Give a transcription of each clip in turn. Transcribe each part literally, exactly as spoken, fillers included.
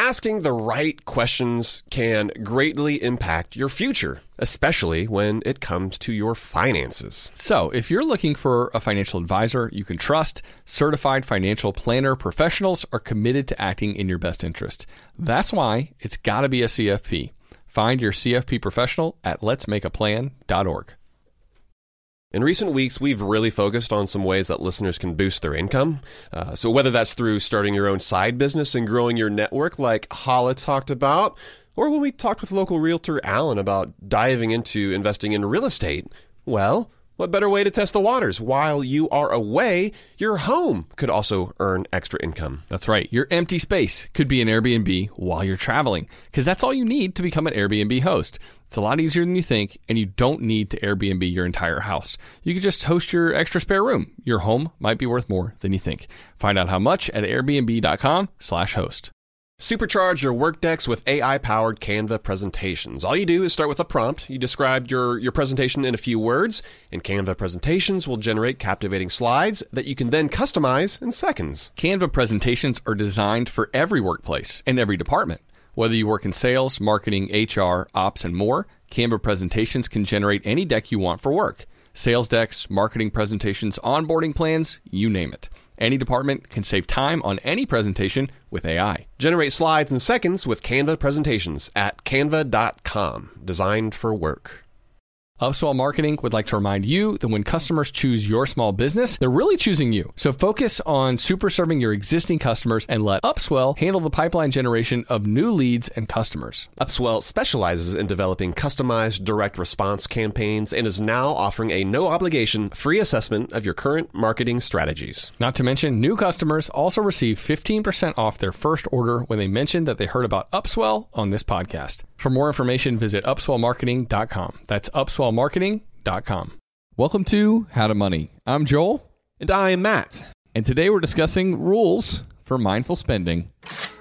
asking the right questions can greatly impact your future, especially when it comes to your finances. So, if you're looking for a financial advisor you can trust, certified financial planner professionals are committed to acting in your best interest. That's why it's got to be a C F P. Find your C F P professional at lets make a plan dot org. In recent weeks, we've really focused on some ways that listeners can boost their income. Uh, so whether that's through starting your own side business and growing your network like Hala talked about, or when we talked with local realtor Alan about diving into investing in real estate, well, what better way to test the waters? While you are away, your home could also earn extra income. That's right. Your empty space could be an Airbnb while you're traveling, because that's all you need to become an Airbnb host. It's a lot easier than you think, and you don't need to Airbnb your entire house. You can just host your extra spare room. Your home might be worth more than you think. Find out how much at airbnb.com slash host. Supercharge your work decks with A I-powered Canva presentations. All you do is start with a prompt. You describe your, your presentation in a few words, and Canva presentations will generate captivating slides that you can then customize in seconds. Canva presentations are designed for every workplace and every department. Whether you work in sales, marketing, H R, ops, and more, Canva presentations can generate any deck you want for work. Sales decks, marketing presentations, onboarding plans, you name it. Any department can save time on any presentation with A I. Generate slides in seconds with Canva presentations at canva dot com. Designed for work. Upswell Marketing would like to remind you that when customers choose your small business, they're really choosing you. So focus on super serving your existing customers and let Upswell handle the pipeline generation of new leads and customers. Upswell specializes in developing customized direct response campaigns and is now offering a no-obligation free assessment of your current marketing strategies. Not to mention, new customers also receive fifteen percent off their first order when they mention that they heard about Upswell on this podcast. For more information, visit upswell marketing dot com. That's upswell marketing dot com. Welcome to How to Money. I'm Joel. And I am Matt. And today we're discussing rules for mindful spending.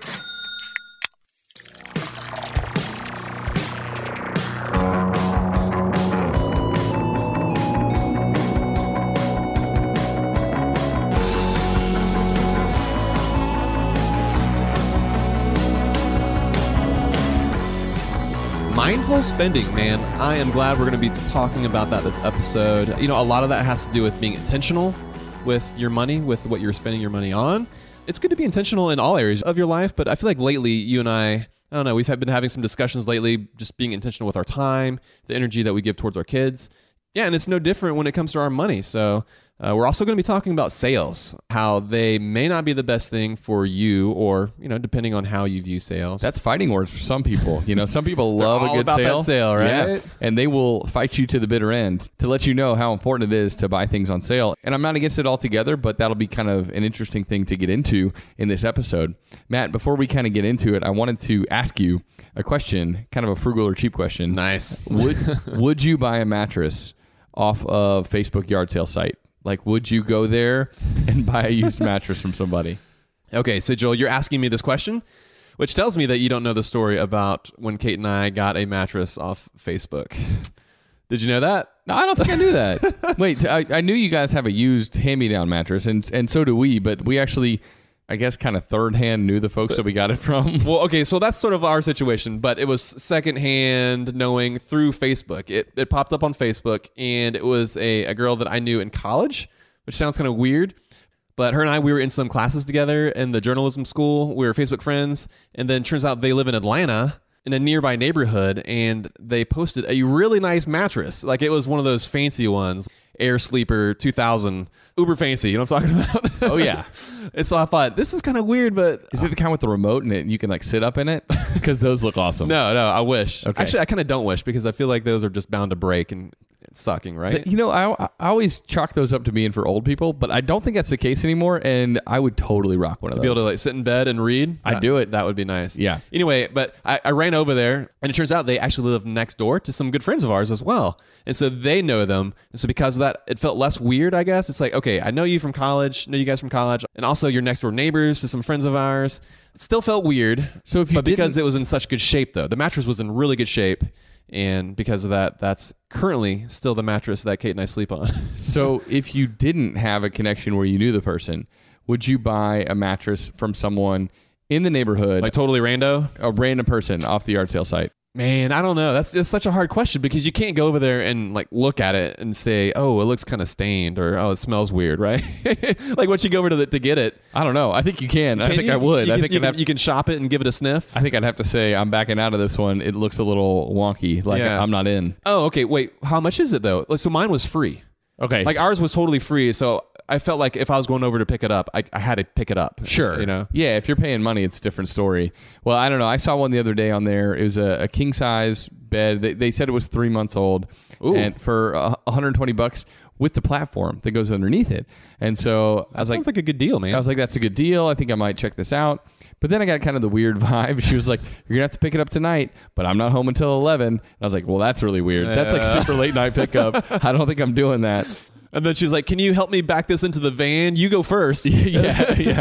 Mindful spending, man. I am glad we're going to be talking about that this episode. You know, a lot of that has to do with being intentional with your money, with what you're spending your money on. It's good to be intentional in all areas of your life, but I feel like lately, you and I, I don't know, we've been having some discussions lately, just being intentional with our time, the energy that we give towards our kids. Yeah, and it's no different when it comes to our money. So uh, we're also going to be talking about sales, how they may not be the best thing for you, or, you know, depending on how you view sales. That's fighting words for some people. You know, some people love a good about sale. That sale, right? Yeah, and they will fight you to the bitter end to let you know how important it is to buy things on sale. And I'm not against it altogether, but that'll be kind of an interesting thing to get into in this episode. Matt, before we kind of get into it, I wanted to ask you a question, kind of a frugal or cheap question. Nice. Would would you buy a mattress off of Facebook yard sale site? Like, would you go there and buy a used mattress from somebody? Okay, so Joel, you're asking me this question, which tells me that you don't know the story about when Kate and I got a mattress off Facebook. Did you know that? No, I don't think I knew that. Wait, I, I knew you guys have a used hand-me-down mattress, and and so do we, but we actually, I guess, kind of third-hand knew the folks that we got it from. Well, okay, so that's sort of our situation, but it was second-hand knowing through Facebook. It it popped up on Facebook, and it was a, a girl that I knew in college, which sounds kind of weird, but her and I, we were in some classes together in the journalism school. We were Facebook friends, and then turns out they live in Atlanta, in a nearby neighborhood, and they posted a really nice mattress. Like, it was one of those fancy ones, Air Sleeper two thousand, uber fancy, you know what I'm talking about? Oh, yeah. And so I thought, this is kind of weird, but... Is it the kind with the remote and it, you can, like, sit up in it? Because those look awesome. No, no, I wish. Okay. Actually, I kind of don't wish, because I feel like those are just bound to break and it's sucking, right? But, you know, I, I always chalk those up to being for old people, but I don't think that's the case anymore, and I would totally rock one of to those. be able to, like, sit in bed and read? I'd That- do it. That would be nice. Yeah. Anyway, but I, I ran over there, and it turns out they actually live next door to some good friends of ours as well. And so they know them. And so because of that, it felt less weird, I guess. It's like, okay, I know you from college, know you guys from college, and also you're next door neighbors to some friends of ours. It still felt weird. So if you but because didn't- it was in such good shape, though, the mattress was in really good shape. And because of that, that's currently still the mattress that Kate and I sleep on. So if you didn't have a connection where you knew the person, would you buy a mattress from someone in the neighborhood, Like totally rando? a random person off the yard sale site. Man, I don't know. That's just such a hard question because you can't go over there and like look at it and say, "Oh, it looks kind of stained," or "Oh, it smells weird," right? Like once you go over to the, to get it, I don't know. I think you can. I can think you? I would. You I can, think you I'd can, have, you can shop it and give it a sniff. I think I'd have to say I'm backing out of this one. It looks a little wonky. Like Yeah. I'm not in. Oh, okay. Wait, how much is it though? Like, so mine was free. Okay. Like ours was totally free. So I felt like if I was going over to pick it up, I, I had to pick it up. Sure. You know? Yeah, if you're paying money, it's a different story. Well, I don't know. I saw one the other day on there. It was a, a king size bed. They, they said it was three months old. Ooh. And for uh, one hundred twenty bucks with the platform that goes underneath it. And so I was That like, sounds like a good deal, man. I was like, that's a good deal. I think I might check this out. But then I got kind of the weird vibe. She was like, you're going to have to pick it up tonight, but I'm not home until eleven. And I was like, well, that's really weird. That's like Yeah. super late night pickup. I don't think I'm doing that. And then she's like, "Can you help me back this into the van? You go first." yeah, yeah.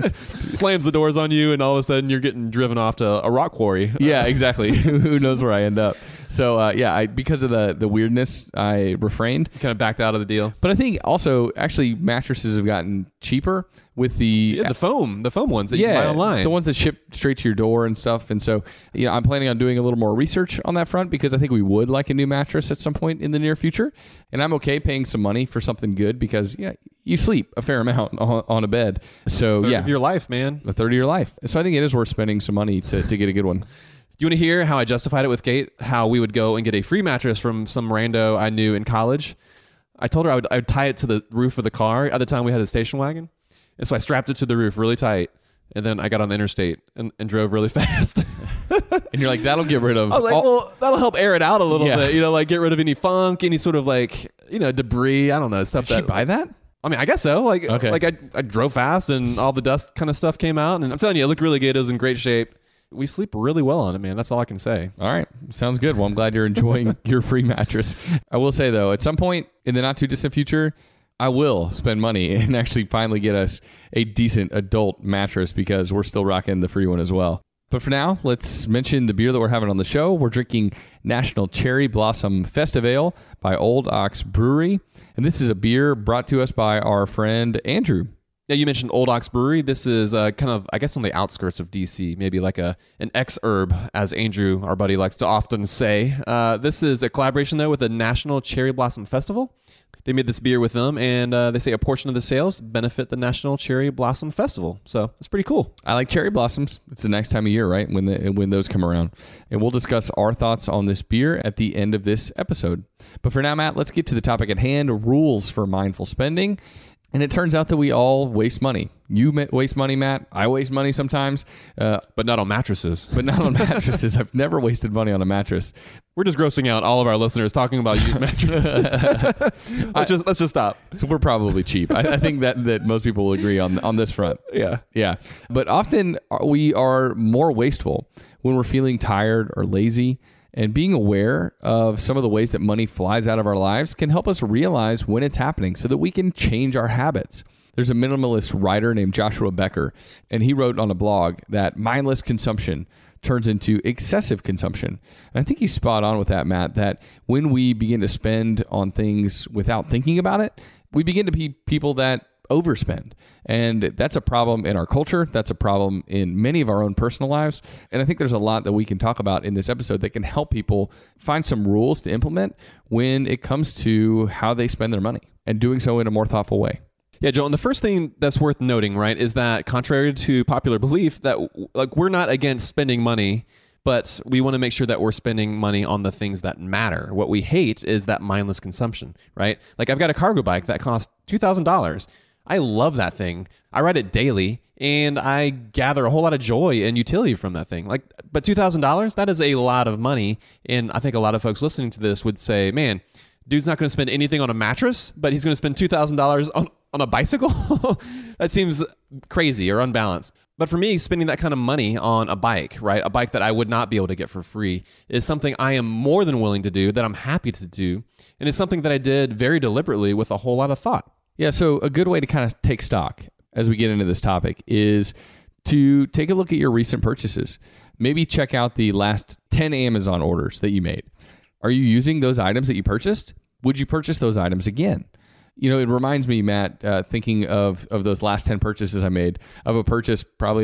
Slams the doors on you, and all of a sudden you're getting driven off to a rock quarry. Yeah, exactly. Who knows where I end up? So uh, yeah, I because of the the weirdness, I refrained. Kind of backed out of the deal. But I think also actually mattresses have gotten cheaper with the Yeah, the foam, the foam ones that yeah, you can buy online. the ones that ship straight to your door and stuff. And so, you know, I'm planning on doing a little more research on that front because I think we would like a new mattress at some point in the near future. And I'm okay paying some money for something good because yeah, you sleep a fair amount on, on a bed. So Third yeah, of your life, man. a third of your life. So I think it is worth spending some money to, to get a good one. Do you want to hear how I justified it with Kate? How we would go and get a free mattress from some rando I knew in college. I told her I would, I would tie it to the roof of the car. At the time, we had a station wagon. And so I strapped it to the roof really tight. And then I got on the interstate and, and drove really fast. And you're like, that'll get rid of I was like, all- well, that'll help air it out a little Yeah. bit. You know, like get rid of any funk, any sort of like, you know, debris. I don't know, stuff Did she that. buy that? I mean, I guess so. Like, Okay. like I, I drove fast and all the dust kind of stuff came out. And I'm telling you, it looked really good. It was in great shape. We sleep really well on it, man. That's all I can say. All right. Sounds good. Well, I'm glad you're enjoying your free mattress. I will say, though, at some point in the not too distant future, I will spend money and actually finally get us a decent adult mattress because we're still rocking the free one as well. But for now, let's mention the beer that we're having on the show. We're drinking National Cherry Blossom Festive Ale by Old Ox Brewery. And this is a beer brought to us by our friend Andrew. Yeah, you mentioned Old Ox Brewery. This is uh, kind of, I guess, on the outskirts of D C, maybe like a an ex-herb, as Andrew, our buddy, likes to often say. Uh, this is a collaboration, though, with the National Cherry Blossom Festival. They made this beer with them, and uh, they say a portion of the sales benefit the National Cherry Blossom Festival. So it's pretty cool. I like cherry blossoms. It's the next time of year, right? When the, when those come around. And we'll discuss our thoughts on this beer at the end of this episode. But for now, Matt, let's get to the topic at hand, rules for mindful spending. And it turns out that we all waste money. You ma- waste money, Matt. I waste money sometimes, uh, But not on mattresses. but not on mattresses. I've never wasted money on a mattress. We're just grossing out all of our listeners talking about used mattresses. let's just let's just stop. So we're probably cheap. I, I think that, that most people will agree on on this front. Yeah. Yeah. But often we are more wasteful when we're feeling tired or lazy. And being aware of some of the ways that money flies out of our lives can help us realize when it's happening so that we can change our habits. There's a minimalist writer named Joshua Becker, and he wrote on a blog that mindless consumption turns into excessive consumption. And I think he's spot on with that, Matt, that when we begin to spend on things without thinking about it, we begin to be people that overspend. And that's a problem in our culture. That's a problem in many of our own personal lives. And I think there's a lot that we can talk about in this episode that can help people find some rules to implement when it comes to how they spend their money and doing so in a more thoughtful way. Yeah, Joe, and the first thing that's worth noting, right, is that contrary to popular belief, that like we're not against spending money, but we want to make sure that we're spending money on the things that matter. What we hate is that mindless consumption, right? Like I've got a cargo bike that costs two thousand dollars. I love that thing. I ride it daily, and I gather a whole lot of joy and utility from that thing. Like, but two thousand dollars, that is a lot of money, and I think a lot of folks listening to this would say, man, dude's not going to spend anything on a mattress, but he's going to spend two thousand dollars on, on a bicycle? That seems crazy or unbalanced. But for me, spending that kind of money on a bike, right, a bike that I would not be able to get for free, is something I am more than willing to do, that I'm happy to do, and it's something that I did very deliberately with a whole lot of thought. Yeah, so a good way to kind of take stock as we get into this topic is to take a look at your recent purchases. Maybe check out the last ten Amazon orders that you made. Are you using those items that you purchased? Would you purchase those items again? You know, it reminds me, Matt, uh, thinking of, of those last ten purchases I made, of a purchase probably like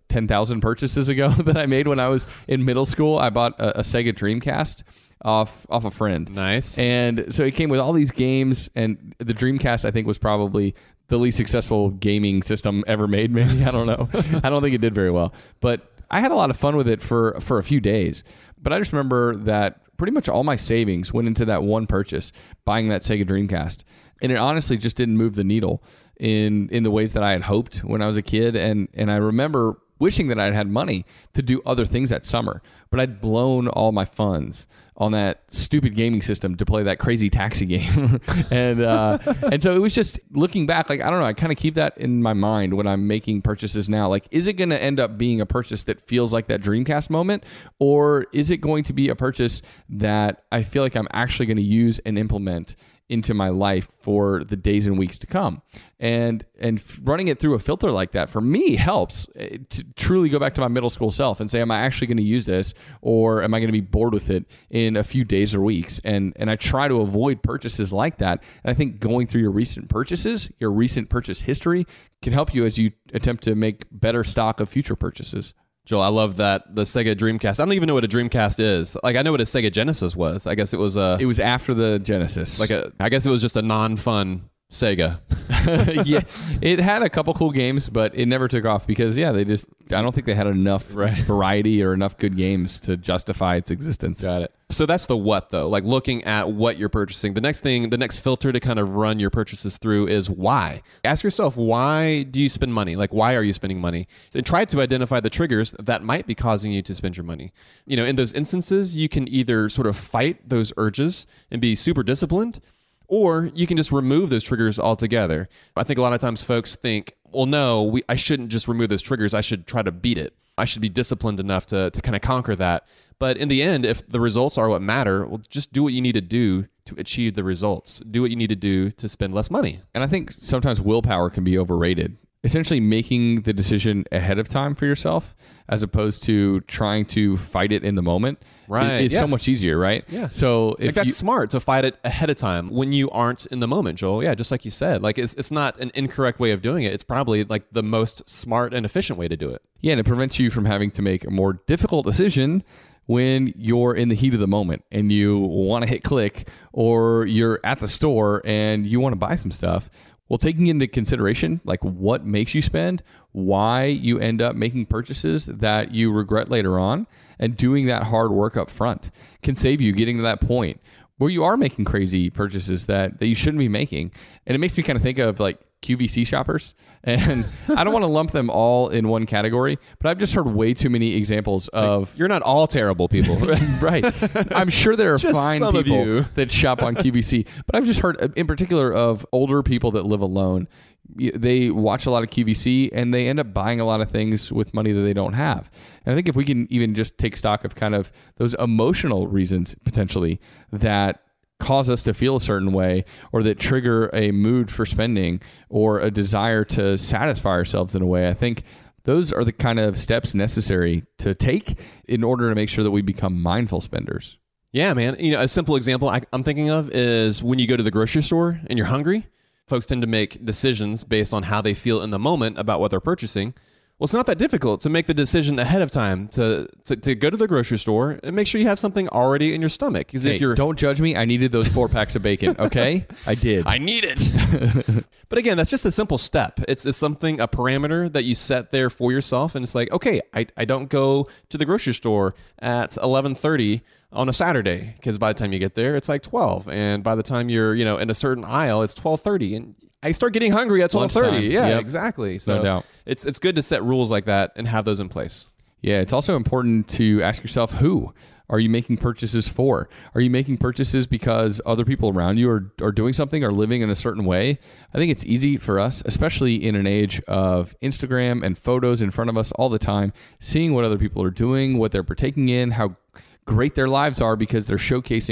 ten thousand purchases ago that I made when I was in middle school. I bought a, a Sega Dreamcast off off a friend. Nice. And so it came with all these games, and the Dreamcast, I think, was probably the least successful gaming system ever made, maybe. I don't know. I don't think it did very well. But I had a lot of fun with it for, for a few days. But I just remember that pretty much all my savings went into that one purchase, buying that Sega Dreamcast. And it honestly just didn't move the needle in in the ways that I had hoped when I was a kid. And and I remember wishing that I'd had money to do other things that summer, but I'd blown all my funds on that stupid gaming system to play that crazy taxi game. and uh, and so it was just looking back, like, I don't know, I kind of keep that in my mind when I'm making purchases now. Like, is it going to end up being a purchase that feels like that Dreamcast moment? Or is it going to be a purchase that I feel like I'm actually going to use and implement into my life for the days and weeks to come? And and running it through a filter like that for me helps to truly go back to my middle school self and say, am I actually going to use this, or am I going to be bored with it in a few days or weeks? And and I try to avoid purchases like that. And I think going through your recent purchases, your recent purchase history, can help you as you attempt to make better stock of future purchases. Joel, I love that, the Sega Dreamcast. I don't even know what a Dreamcast is. Like, I know what a Sega Genesis was. I guess it was a... It was after the Genesis. Like a, I guess it was just a non-fun Sega. Yeah, it had a couple cool games, but it never took off because, yeah, they just... I don't think they had enough right. variety or enough good games to justify its existence. Got it. So that's the what, though. Like, looking at what you're purchasing. The next thing, the next filter to kind of run your purchases through is why. Ask yourself, why do you spend money? Like, why are you spending money? And try to identify the triggers that might be causing you to spend your money. You know, in those instances, you can either sort of fight those urges and be super disciplined, or you can just remove those triggers altogether. I think a lot of times folks think, well, no, we, I shouldn't just remove those triggers. I should try to beat it. I should be disciplined enough to, to kind of conquer that. But in the end, if the results are what matter, well, just do what you need to do to achieve the results. Do what you need to do to spend less money. And I think sometimes willpower can be overrated. Essentially making the decision ahead of time for yourself as opposed to trying to fight it in the moment right. is yeah. so much easier, right? Yeah. So if like that's you, smart to fight it ahead of time when you aren't in the moment, Joel. Yeah, just like you said. Like it's it's not an incorrect way of doing it. It's probably like the most smart and efficient way to do it. Yeah, and it prevents you from having to make a more difficult decision when you're in the heat of the moment and you want to hit click, or you're at the store and you want to buy some stuff. Well, taking into consideration like what makes you spend, why you end up making purchases that you regret later on, and doing that hard work up front can save you getting to that point where you are making crazy purchases that, that you shouldn't be making. And it makes me kind of think of like Q V C shoppers. And I don't want to lump them all in one category, but I've just heard way too many examples of... You're not all terrible people. Right. I'm sure there are just fine some people of you. that shop on Q V C, but I've just heard in particular of older people that live alone. They watch a lot of Q V C and they end up buying a lot of things with money that they don't have. And I think if we can even just take stock of kind of those emotional reasons potentially that cause us to feel a certain way, or that trigger a mood for spending or a desire to satisfy ourselves in a way, I think those are the kind of steps necessary to take in order to make sure that we become mindful spenders. Yeah, man. You know, a simple example I, I'm thinking of is when you go to the grocery store and you're hungry, folks tend to make decisions based on how they feel in the moment about what they're purchasing. Well, it's not that difficult to make the decision ahead of time to, to, to go to the grocery store and make sure you have something already in your stomach. Because hey, if you're don't judge me. I needed those four packs of bacon. Okay, I did. I need it. But again, that's just a simple step. It's, it's something, a parameter that you set there for yourself, and it's like, okay, I, I don't go to the grocery store at eleven thirty on a Saturday, because by the time you get there, it's like twelve, and by the time you're you know in a certain aisle, it's twelve thirty, and I start getting hungry at twelve thirty. Yeah, yep. Exactly. So no doubt. it's it's good to set rules like that and have those in place. Yeah, it's also important to ask yourself, who are you making purchases for? Are you making purchases because other people around you are, are doing something or living in a certain way? I think it's easy for us, especially in an age of Instagram and photos in front of us all the time, seeing what other people are doing, what they're partaking in, how great their lives are because they're showcasing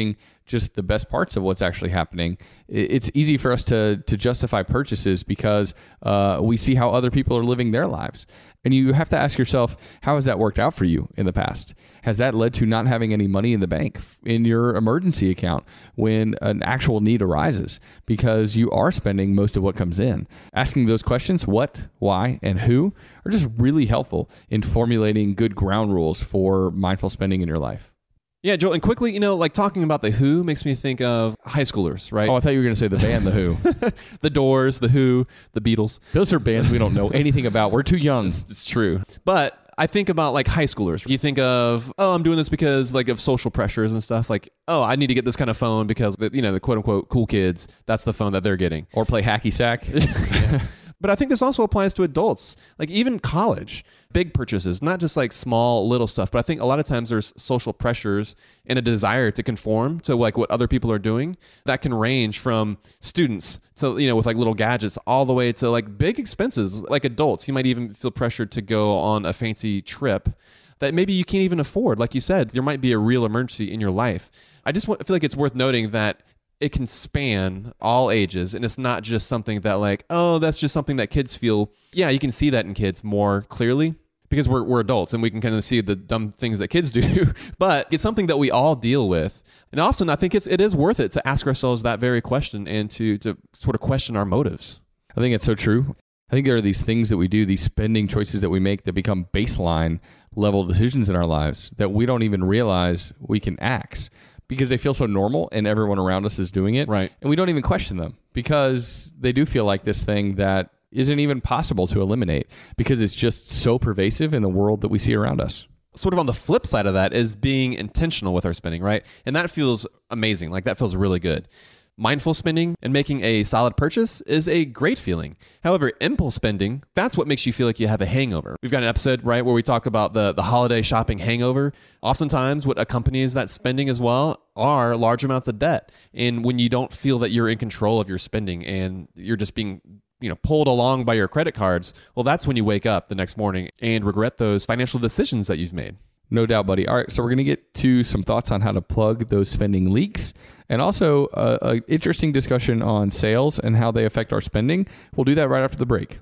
just the best parts of what's actually happening, it's easy for us to to justify purchases because uh, we see how other people are living their lives. And you have to ask yourself, how has that worked out for you in the past? Has that led to not having any money in the bank, in your emergency account, when an actual need arises? Because you are spending most of what comes in. Asking those questions, what, why, and who, are just really helpful in formulating good ground rules for mindful spending in your life. Yeah, Joel, and quickly, you know, like talking about The Who makes me think of high schoolers, right? Oh, I thought you were going to say the band The Who. The Doors, The Who, The Beatles. Those are bands we don't know anything about. We're too young. It's, it's true. But I think about like high schoolers. You think of, oh, I'm doing this because like of social pressures and stuff. Like, oh, I need to get this kind of phone because, you know, the quote unquote cool kids, that's the phone that they're getting. Or play hacky sack. Yeah. But I think this also applies to adults, like even college, big purchases, not just like small little stuff. But I think a lot of times there's social pressures and a desire to conform to like what other people are doing that can range from students to, you know, with like little gadgets all the way to like big expenses, like adults. You might even feel pressured to go on a fancy trip that maybe you can't even afford. Like you said, there might be a real emergency in your life. I just want, feel like it's worth noting that it can span all ages, and it's not just something that like, oh, that's just something that kids feel. Yeah, you can see that in kids more clearly because we're we're adults and we can kind of see the dumb things that kids do, but it's something that we all deal with. And often I think it's it is worth it to ask ourselves that very question and to to sort of question our motives. I think it's so true. I think there are these things that we do, these spending choices that we make that become baseline level decisions in our lives that we don't even realize we can axe, because they feel so normal and everyone around us is doing it. Right. And we don't even question them because they do feel like this thing that isn't even possible to eliminate because it's just so pervasive in the world that we see around us. Sort of on the flip side of that is being intentional with our spending, right? And that feels amazing. Like that feels really good. Mindful spending and making a solid purchase is a great feeling. However, impulse spending, that's what makes you feel like you have a hangover. We've got an episode, right, where we talk about the, the holiday shopping hangover. Oftentimes, what accompanies that spending as well are large amounts of debt. And when you don't feel that you're in control of your spending and you're just being, you know, pulled along by your credit cards, well, that's when you wake up the next morning and regret those financial decisions that you've made. No doubt, buddy. All right, so we're going to get to some thoughts on how to plug those spending leaks and also an interesting discussion on sales and how they affect our spending. We'll do that right after the break.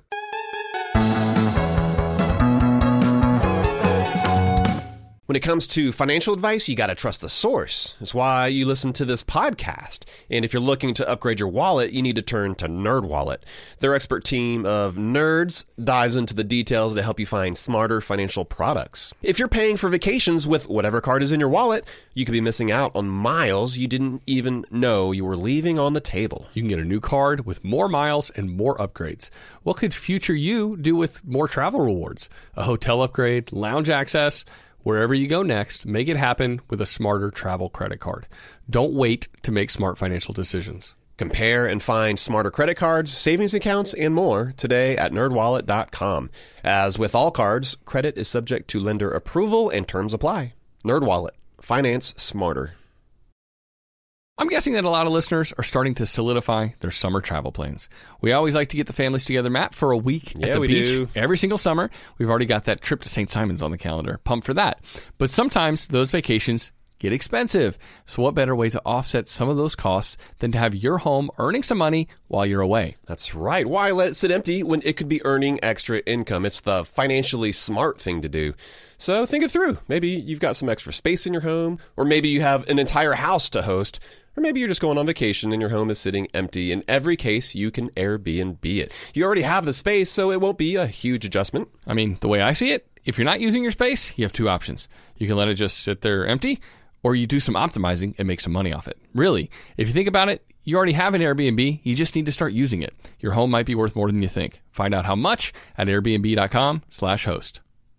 When it comes to financial advice, you got to trust the source. That's why you listen to this podcast. And if you're looking to upgrade your wallet, you need to turn to NerdWallet. Their expert team of nerds dives into the details to help you find smarter financial products. If you're paying for vacations with whatever card is in your wallet, you could be missing out on miles you didn't even know you were leaving on the table. You can get a new card with more miles and more upgrades. What could future you do with more travel rewards? A hotel upgrade, lounge access? Wherever you go next, make it happen with a smarter travel credit card. Don't wait to make smart financial decisions. Compare and find smarter credit cards, savings accounts, and more today at nerd wallet dot com. As with all cards, credit is subject to lender approval and terms apply. NerdWallet. Finance smarter. I'm guessing that a lot of listeners are starting to solidify their summer travel plans. We always like to get the families together, Matt, for a week yeah, at the we beach do. Every single summer. We've already got that trip to Saint Simons on the calendar. Pumped for that. But sometimes those vacations get expensive. So what better way to offset some of those costs than to have your home earning some money while you're away? That's right. Why let it sit empty when it could be earning extra income? It's the financially smart thing to do. So think it through. Maybe you've got some extra space in your home, or maybe you have an entire house to host. Or maybe you're just going on vacation and your home is sitting empty. In every case, you can Airbnb it. You already have the space, so it won't be a huge adjustment. I mean, the way I see it, if you're not using your space, you have two options. You can let it just sit there empty, or you do some optimizing and make some money off it. Really, if you think about it, you already have an Airbnb. You just need to start using it. Your home might be worth more than you think. Find out how much at airbnb dot com slash host.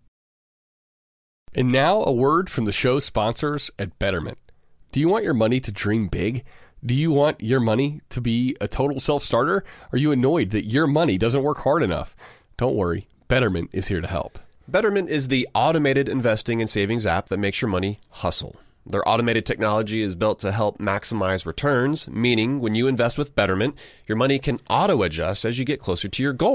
And now a word from the show sponsors at Betterment. Do you want your money to dream big? Do you want your money to be a total self-starter? Are you annoyed that your money doesn't work hard enough? Don't worry, Betterment is here to help. Betterment is the automated investing and savings app that makes your money hustle. Their automated technology is built to help maximize returns, meaning when you invest with Betterment, your money can auto-adjust as you get closer to your goal.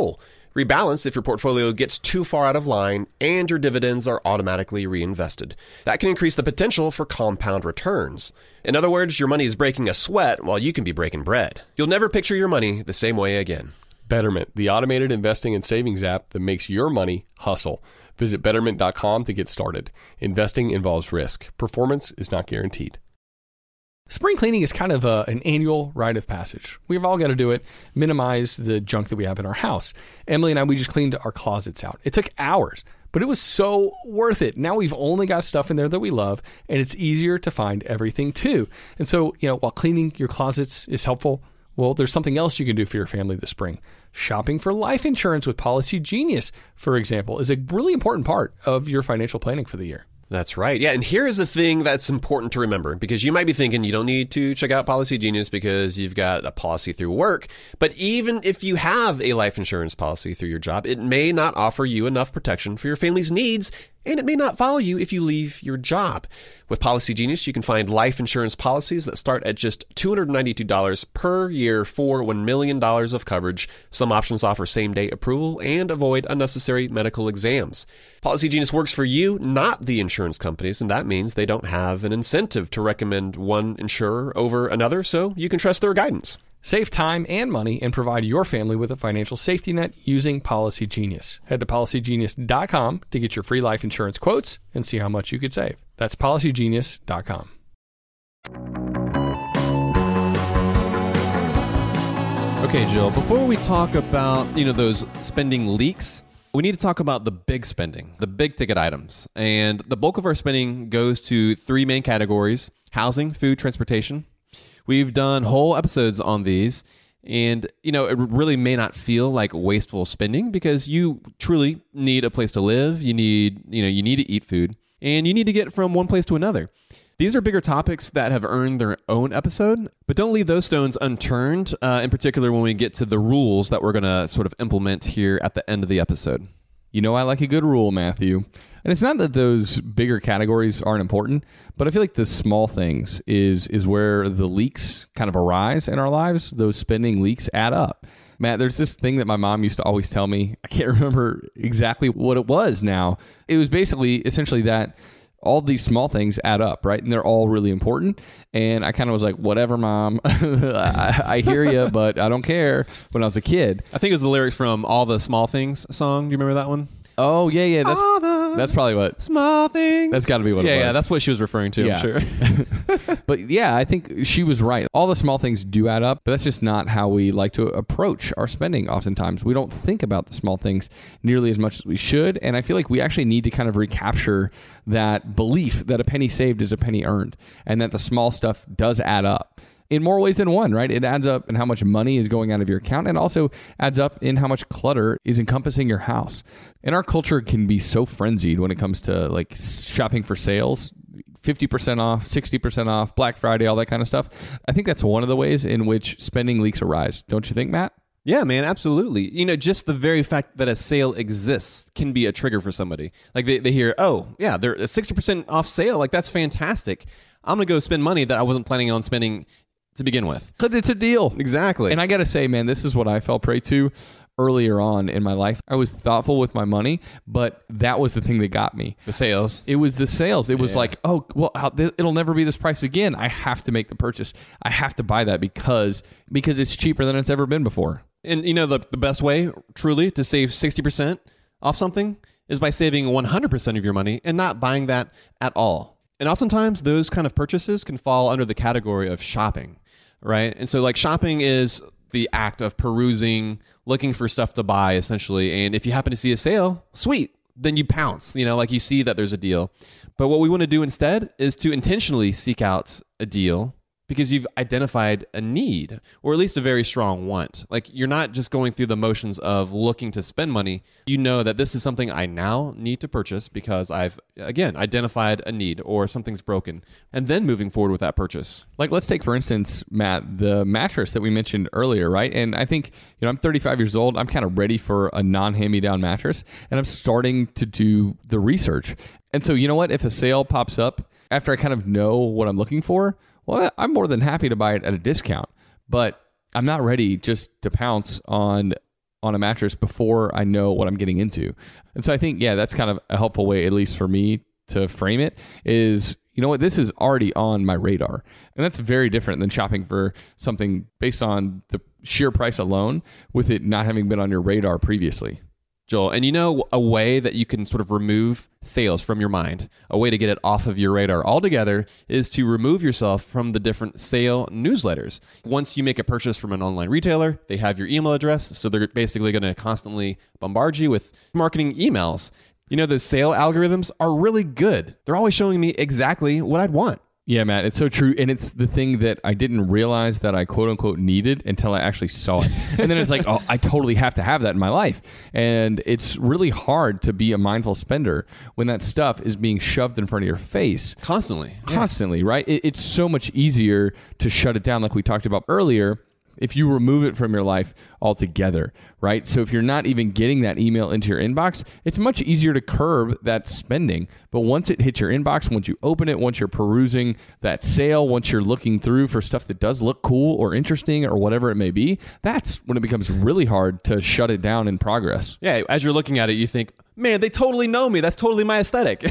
rebalance if your portfolio gets too far out of line, and your dividends are automatically reinvested. That can increase the potential for compound returns. In other words, your money is breaking a sweat while you can be breaking bread. You'll never picture your money the same way again. Betterment, the automated investing and savings app that makes your money hustle. Visit betterment dot com to get started. Investing involves risk. Performance is not guaranteed. Spring cleaning is kind of a, an annual rite of passage. We've all got to do it, minimize the junk that we have in our house. Emily and I, we just cleaned our closets out. It took hours, but it was so worth it. Now we've only got stuff in there that we love, and it's easier to find everything too. And so, you know, while cleaning your closets is helpful, well, there's something else you can do for your family this spring. Shopping for life insurance with Policy Genius, for example, is a really important part of your financial planning for the year. That's right. Yeah, and here is the thing that's important to remember, because you might be thinking you don't need to check out Policy Genius because you've got a policy through work. But even if you have a life insurance policy through your job, it may not offer you enough protection for your family's needs, and it may not follow you if you leave your job. With Policy Genius, you can find life insurance policies that start at just two hundred ninety-two dollars per year for one million dollars of coverage. Some options offer same-day approval and avoid unnecessary medical exams. Policy Genius works for you, not the insurance companies, and that means they don't have an incentive to recommend one insurer over another, so you can trust their guidance. Save time and money and provide your family with a financial safety net using Policy Genius. Head to policy genius dot com to get your free life insurance quotes and see how much you could save. That's policy genius dot com. Okay, Jill, before we talk about, you know, those spending leaks, we need to talk about the big spending, the big ticket items. And the bulk of our spending goes to three main categories: housing, food, transportation. We've done whole episodes on these, and you know, it really may not feel like wasteful spending because you truly need a place to live. You need, you know, you need to eat food, and you need to get from one place to another. These are bigger topics that have earned their own episode, but don't leave those stones unturned, uh, in particular when we get to the rules that we're going to sort of implement here at the end of the episode. You know I like a good rule, Matthew. And it's not that those bigger categories aren't important, but I feel like the small things is is where the leaks kind of arise in our lives. Those spending leaks add up. Matt, there's this thing that my mom used to always tell me. I can't remember exactly what it was now. It was basically essentially that all these small things add up, right? And they're all really important. And I kind of was like, whatever, Mom. I, I hear you, but I don't care when I was a kid. I think it was the lyrics from All the Small Things song. Do you remember that one? Oh, yeah, yeah. That's, All the that's probably what. Small things. That's got to be what yeah, it was. Yeah, that's what she was referring to, yeah. I'm sure. But yeah, I think she was right. All the small things do add up, but that's just not how we like to approach our spending oftentimes. We don't think about the small things nearly as much as we should, and I feel like we actually need to kind of recapture that belief that a penny saved is a penny earned, and that the small stuff does add up. In more ways than one, right? It adds up in how much money is going out of your account, and also adds up in how much clutter is encompassing your house. And our culture can be so frenzied when it comes to like shopping for sales, fifty percent off, sixty percent off, Black Friday, all that kind of stuff. I think that's one of the ways in which spending leaks arise. Don't you think, Matt? Yeah, man, absolutely. You know, just the very fact that a sale exists can be a trigger for somebody. Like they, they hear, oh, yeah, they're a sixty percent off sale. Like that's fantastic. I'm going to go spend money that I wasn't planning on spending to begin with. Because it's a deal. Exactly. And I got to say, man, this is what I fell prey to earlier on in my life. I was thoughtful with my money, but that was the thing that got me. The sales. It was the sales. It was yeah. like, oh, well, how, th- it'll never be this price again. I have to make the purchase. I have to buy that because because it's cheaper than it's ever been before. And you know, the, the best way, truly, to save sixty percent off something is by saving one hundred percent of your money and not buying that at all. And oftentimes, those kind of purchases can fall under the category of shopping. Right. And so like shopping is the act of perusing, looking for stuff to buy, essentially. And if you happen to see a sale, sweet, then you pounce, you know, like you see that there's a deal. But what we want to do instead is to intentionally seek out a deal because you've identified a need, or at least a very strong want. Like you're not just going through the motions of looking to spend money. You know that this is something I now need to purchase because I've, again, identified a need or something's broken, and then moving forward with that purchase. Like let's take, for instance, Matt, the mattress that we mentioned earlier, right? And I think, you know, I'm thirty-five years old. I'm kind of ready for a non-hand-me-down mattress, and I'm starting to do the research. And so, you know what? If a sale pops up after I kind of know what I'm looking for, well, I'm more than happy to buy it at a discount, but I'm not ready just to pounce on on a mattress before I know what I'm getting into. And so I think, yeah, that's kind of a helpful way, at least for me, to frame it is, you know what, this is already on my radar. And that's very different than shopping for something based on the sheer price alone with it not having been on your radar previously. Joel, and you know a way that you can sort of remove sales from your mind, a way to get it off of your radar altogether is to remove yourself from the different sale newsletters. Once you make a purchase from an online retailer, they have your email address, so they're basically going to constantly bombard you with marketing emails. You know, those sale algorithms are really good. They're always showing me exactly what I'd want. Yeah, Matt, it's so true. And it's the thing that I didn't realize that I quote unquote needed until I actually saw it. And then it's like, oh, I totally have to have that in my life. And it's really hard to be a mindful spender when that stuff is being shoved in front of your face. Constantly. Constantly, yeah. Right? It, it's so much easier to shut it down like we talked about earlier if you remove it from your life altogether, right? So if you're not even getting that email into your inbox, it's much easier to curb that spending. But once it hits your inbox, once you open it, once you're perusing that sale, once you're looking through for stuff that does look cool or interesting or whatever it may be, that's when it becomes really hard to shut it down in progress. Yeah, as you're looking at it, you think, man, they totally know me. That's totally my aesthetic.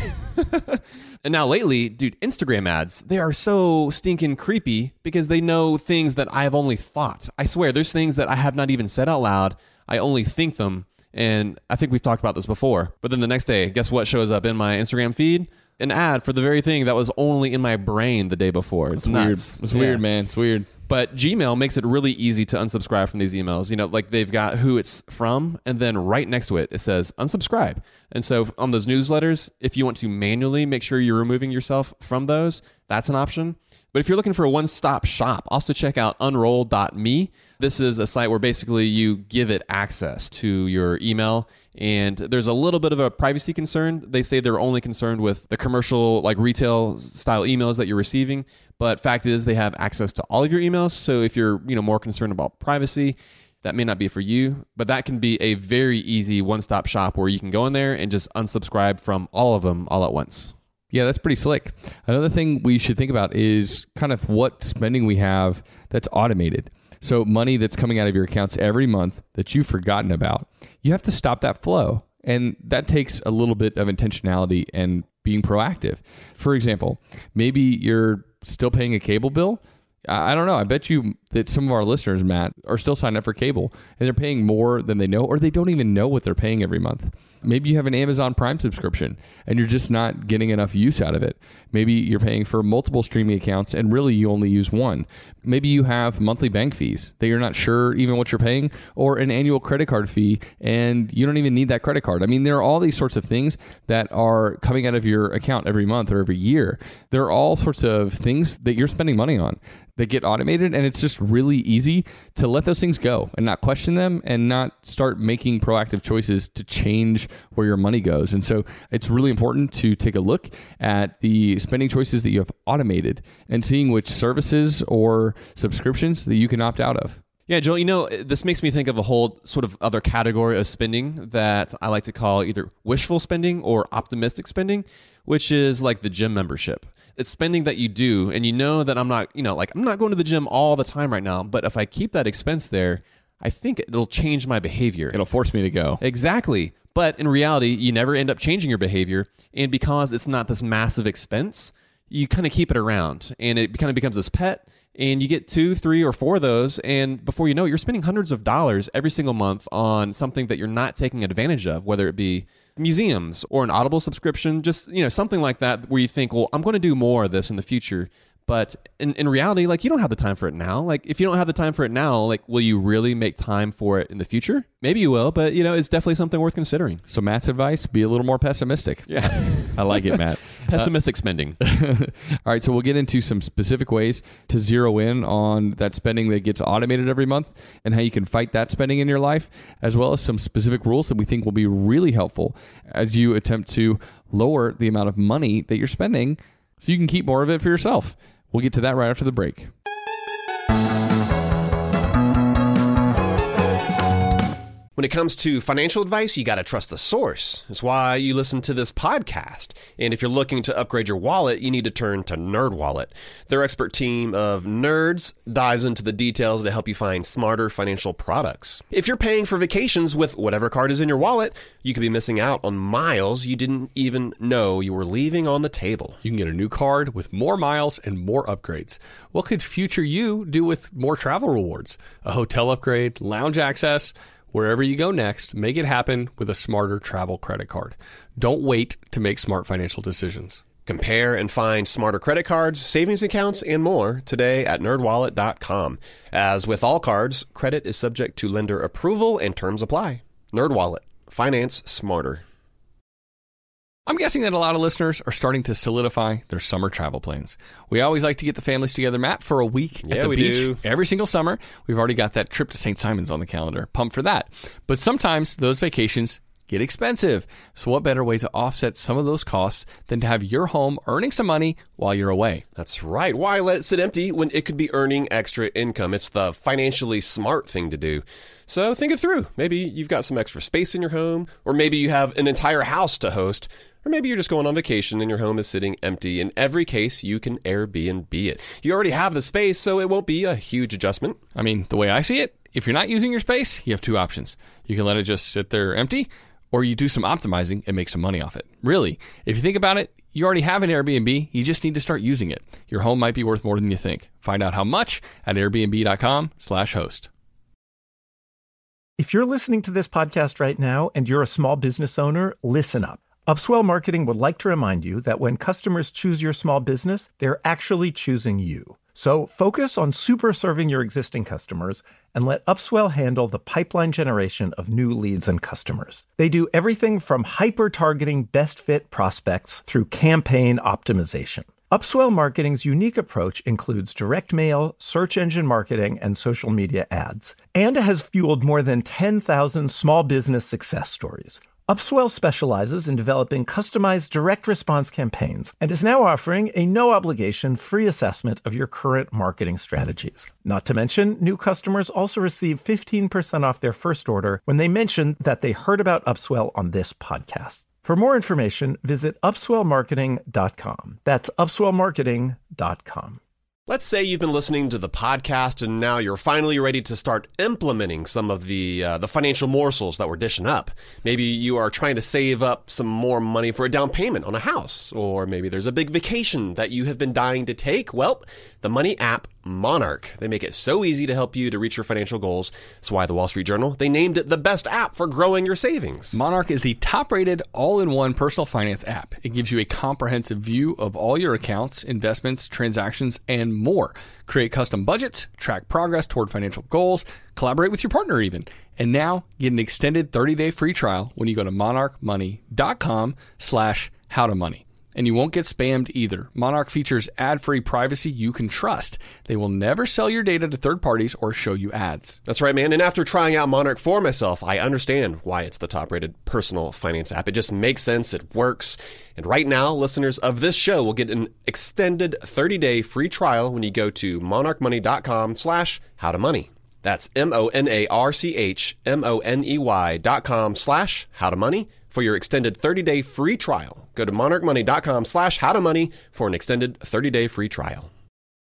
And now lately, dude, Instagram ads, they are so stinking creepy because they know things that I've only thought. I swear, there's things that I have not even said out loud. I only think them. And I think we've talked about this before. But then the next day, guess what shows up in my Instagram feed? An ad for the very thing that was only in my brain the day before. It's, it's nuts. Weird. It's yeah. weird, man. It's weird. But Gmail makes it really easy to unsubscribe from these emails. You know, like they've got who it's from, and then right next to it, it says unsubscribe. And so on those newsletters, if you want to manually make sure you're removing yourself from those, that's an option. But if you're looking for a one-stop shop, also check out unroll dot me. This is a site where basically you give it access to your email, and there's a little bit of a privacy concern. They say they're only concerned with the commercial, like retail style emails that you're receiving. But fact is, they have access to all of your emails. So if you're, you know, more concerned about privacy, that may not be for you. But that can be a very easy one-stop shop where you can go in there and just unsubscribe from all of them all at once. Yeah, that's pretty slick. Another thing we should think about is kind of what spending we have that's automated. So money that's coming out of your accounts every month that you've forgotten about. You have to stop that flow. And that takes a little bit of intentionality and being proactive. For example, maybe you're still paying a cable bill. I don't know. I bet you that some of our listeners, Matt, are still signed up for cable and they're paying more than they know, or they don't even know what they're paying every month. Maybe you have an Amazon Prime subscription and you're just not getting enough use out of it. Maybe you're paying for multiple streaming accounts and really you only use one. Maybe you have monthly bank fees that you're not sure even what you're paying, or an annual credit card fee and you don't even need that credit card. I mean, there are all these sorts of things that are coming out of your account every month or every year. There are all sorts of things that you're spending money on that get automated, and it's just really easy to let those things go and not question them and not start making proactive choices to change where your money goes. And so it's really important to take a look at the spending choices that you have automated and seeing which services or subscriptions that you can opt out of. Yeah, Joel, you know, this makes me think of a whole sort of other category of spending that I like to call either wishful spending or optimistic spending, which is like the gym membership. It's spending that you do, and you know that I'm not, you know, like I'm not going to the gym all the time right now, but if I keep that expense there, I think it'll change my behavior. It'll force me to go. Exactly. But in reality, you never end up changing your behavior, and because it's not this massive expense, you kind of keep it around, and it kind of becomes this pet, and you get two, three, or four of those, and before you know it, you're spending hundreds of dollars every single month on something that you're not taking advantage of, whether it be museums or an Audible subscription, just, you know, something like that where you think, well, I'm going to do more of this in the future. But in, in reality, like, you don't have the time for it now. Like, if you don't have the time for it now, like, will you really make time for it in the future? Maybe you will, but, you know, it's definitely something worth considering. So Matt's advice, be a little more pessimistic. Yeah. I like it, Matt. Pessimistic uh, spending. All right, so we'll get into some specific ways to zero in on that spending that gets automated every month and how you can fight that spending in your life, as well as some specific rules that we think will be really helpful as you attempt to lower the amount of money that you're spending so you can keep more of it for yourself. We'll get to that right after the break. When it comes to financial advice, you got to trust the source. That's why you listen to this podcast. And if you're looking to upgrade your wallet, you need to turn to NerdWallet. Their expert team of nerds dives into the details to help you find smarter financial products. If you're paying for vacations with whatever card is in your wallet, you could be missing out on miles you didn't even know you were leaving on the table. You can get a new card with more miles and more upgrades. What could future you do with more travel rewards? A hotel upgrade, lounge access? Wherever you go next, make it happen with a smarter travel credit card. Don't wait to make smart financial decisions. Compare and find smarter credit cards, savings accounts, and more today at nerd wallet dot com. As with all cards, credit is subject to lender approval and terms apply. NerdWallet. Finance smarter. I'm guessing that a lot of listeners are starting to solidify their summer travel plans. We always like to get the families together, Matt, for a week Yeah, at the we beach do. every single summer. We've already got that trip to Saint Simons on the calendar. Pumped for that. But sometimes those vacations get expensive. So what better way to offset some of those costs than to have your home earning some money while you're away? That's right. Why let it sit empty when it could be earning extra income? It's the financially smart thing to do. So think it through. Maybe you've got some extra space in your home, or maybe you have an entire house to host. Or maybe you're just going on vacation and your home is sitting empty. In every case, you can Airbnb it. You already have the space, so it won't be a huge adjustment. I mean, the way I see it, if you're not using your space, you have two options. You can let it just sit there empty, or you do some optimizing and make some money off it. Really, if you think about it, you already have an Airbnb. You just need to start using it. Your home might be worth more than you think. Find out how much at airbnb dot com slash host. If you're listening to this podcast right now and you're a small business owner, listen up. Upswell Marketing would like to remind you that when customers choose your small business, they're actually choosing you. So focus on super serving your existing customers and let Upswell handle the pipeline generation of new leads and customers. They do everything from hyper-targeting best fit prospects through campaign optimization. Upswell Marketing's unique approach includes direct mail, search engine marketing, and social media ads, and has fueled more than ten thousand small business success stories. Upswell specializes in developing customized direct response campaigns and is now offering a no-obligation free assessment of your current marketing strategies. Not to mention, new customers also receive fifteen percent off their first order when they mention that they heard about Upswell on this podcast. For more information, visit upswell marketing dot com. That's upswell marketing dot com. Let's say you've been listening to the podcast and now you're finally ready to start implementing some of the uh, the financial morsels that we're dishing up. Maybe you are trying to save up some more money for a down payment on a house, or maybe there's a big vacation that you have been dying to take. Well, the money app Monarch. They make it so easy to help you to reach your financial goals. That's why the Wall Street Journal, they named it the best app for growing your savings. Monarch is the top-rated all-in-one personal finance app. It gives you a comprehensive view of all your accounts, investments, transactions, and more. Create custom budgets, track progress toward financial goals, collaborate with your partner even. And now, get an extended thirty-day free trial when you go to monarch money dot com slash how to money. And you won't get spammed either. Monarch features ad-free privacy you can trust. They will never sell your data to third parties or show you ads. That's right, man. And after trying out Monarch for myself, I understand why it's the top-rated personal finance app. It just makes sense. It works. And right now, listeners of this show will get an extended thirty-day free trial when you go to monarch money dot com slash how to money. That's M-O-N-A-R-C-H M-O-N-E-Y dot com slash how to money for your extended thirty-day free trial. Go to monarch money dot com slash how to money for an extended thirty-day free trial.